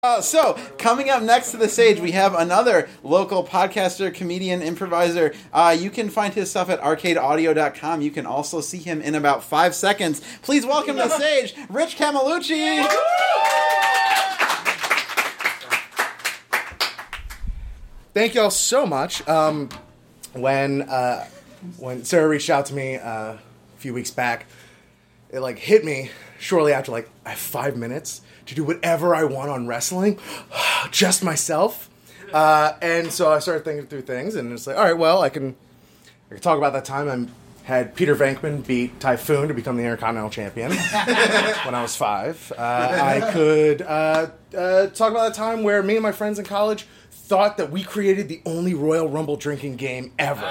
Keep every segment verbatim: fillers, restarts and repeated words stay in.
Uh, so, coming up next to the stage, we have another local podcaster, comedian, improviser. Uh, you can find his stuff at arcade audio dot com. You can also see him in about five seconds. Please welcome to the stage, Rich Camelucci. Thank y'all so much. Um, when uh, when Sarah reached out to me uh, a few weeks back, it like hit me shortly after, like, I have five minutes to do whatever I want on wrestling, just myself. Uh, and so I started thinking through things, and it's like, all right, well, I can, I can talk about that time I had Peter Venkman beat Typhoon to become the Intercontinental Champion when I was five. Uh, I could uh, uh, talk about that time where me and my friends in college thought that we created the only Royal Rumble drinking game ever.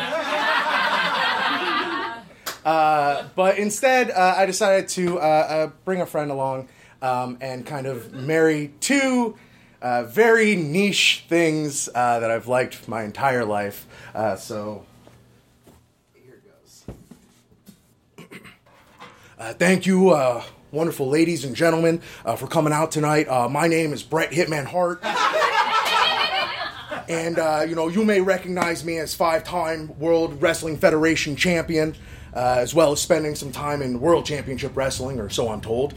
Uh, but instead, uh, I decided to uh, uh, bring a friend along um, and kind of marry two uh, very niche things uh, that I've liked my entire life. Uh, so, here it goes. Uh, thank you, uh, wonderful ladies and gentlemen, uh, for coming out tonight. Uh, my name is Bret Hitman Hart. And, uh, you know, you may recognize me as five-time World Wrestling Federation champion, uh, as well as spending some time in World Championship Wrestling, or so I'm told.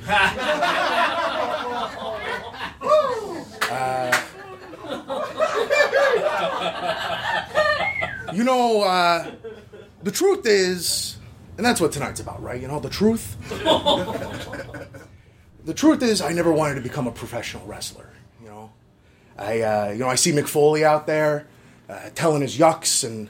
uh, you know, uh, the truth is, and that's what tonight's about, right? You know, the truth. The truth is, I never wanted to become a professional wrestler. I, uh, you know, I see Mick Foley out there uh, telling his yucks and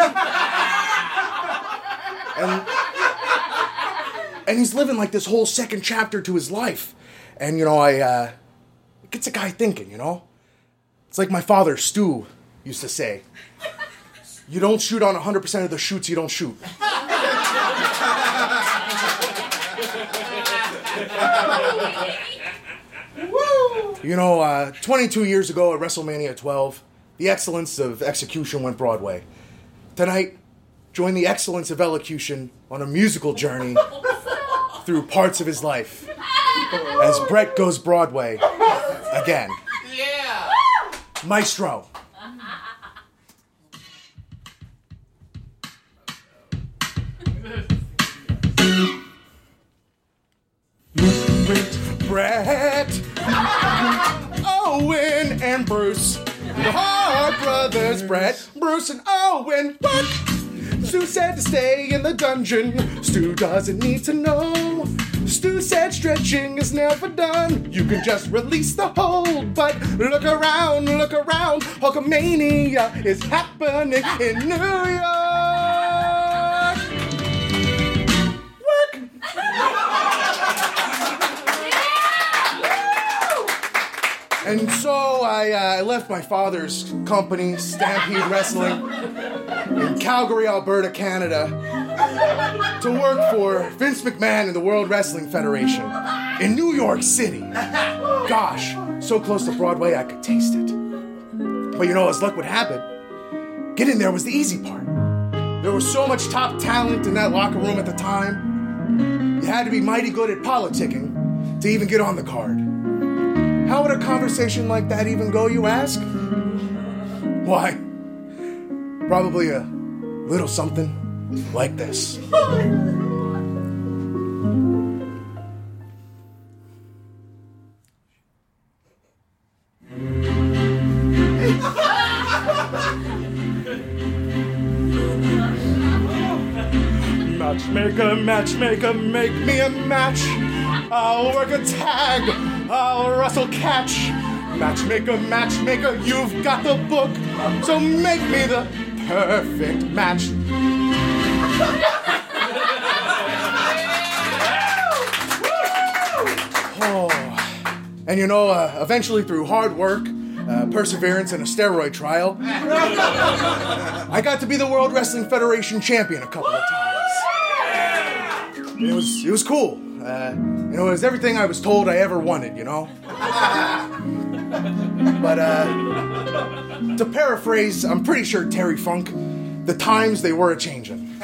and and he's living like this whole second chapter to his life, and you know, I uh, it gets a guy thinking. You know, it's like my father Stu used to say: "You don't shoot on one hundred percent of the shoots you don't shoot." You know, uh, twenty-two years ago at WrestleMania twelve, the excellence of execution went Broadway. Tonight, join the excellence of elocution on a musical journey through parts of his life as Bret goes Broadway again. Yeah! Maestro. Bret, Owen, and Bruce, the Hart brothers, Bret, Bruce, and Owen. What? Stu said to stay in the dungeon. Stu doesn't need to know. Stu said stretching is never done. You can just release the hold. But look around, look around. Hulkamania is happening in New York. And so I uh, left my father's company, Stampede Wrestling, in Calgary, Alberta, Canada, to work for Vince McMahon and the World Wrestling Federation in New York City. Gosh, so close to Broadway I could taste it. But you know, as luck would have it, getting there was the easy part. There was so much top talent in that locker room at the time. You had to be mighty good at politicking to even get on the card. How would a conversation like that even go, you ask? Why, probably a little something like this. Matchmaker, matchmaker, make me a match. I'll work a tag, I'll wrestle catch. Matchmaker, matchmaker, you've got the book, so make me the perfect match. Oh. And you know, uh, eventually through hard work, uh, perseverance, and a steroid trial, I got to be the World Wrestling Federation champion a couple of times. It was, it was cool. Uh, you know, it was everything I was told I ever wanted, you know? But, uh, to paraphrase, I'm pretty sure Terry Funk, the times they were a-changin'.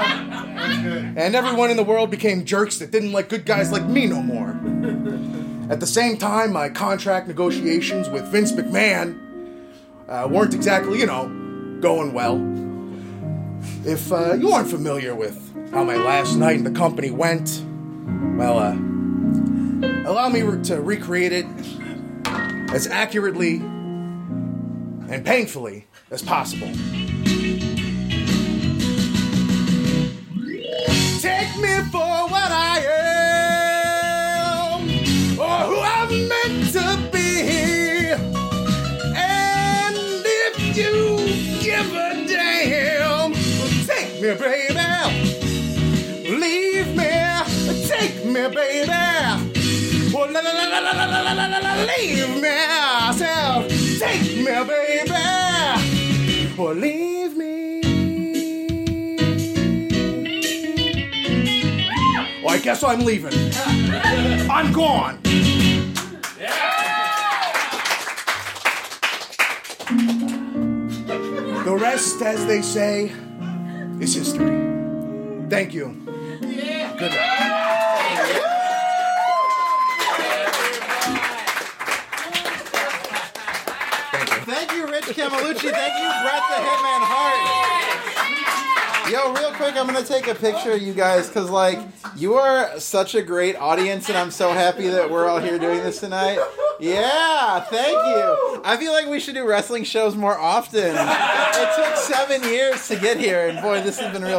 And everyone in the world became jerks that didn't like good guys like me no more. At the same time, my contract negotiations with Vince McMahon uh, weren't exactly, you know, going well. If uh, you aren't familiar with how my last night in the company went, well, uh, allow me re- to recreate it as accurately and painfully as possible. Take me for what I am, or who I'm meant to be. And if you give a damn, take me, baby. Leave me, take me, baby. Oh, la, la, la, la, la, la, la, la, la, leave me, self. Take me, baby. Or leave me. Well, I guess I'm leaving. I'm gone. The rest, as they say, is history. Thank you. Good night. Thank you, Rich Camelucci. Thank you, Bret the Hitman Hart. Yo, real quick, I'm going to take a picture of you guys because, like, you are such a great audience, and I'm so happy that we're all here doing this tonight. Yeah, thank you. I feel like we should do wrestling shows more often. It took seven years to get here, and boy, this has been real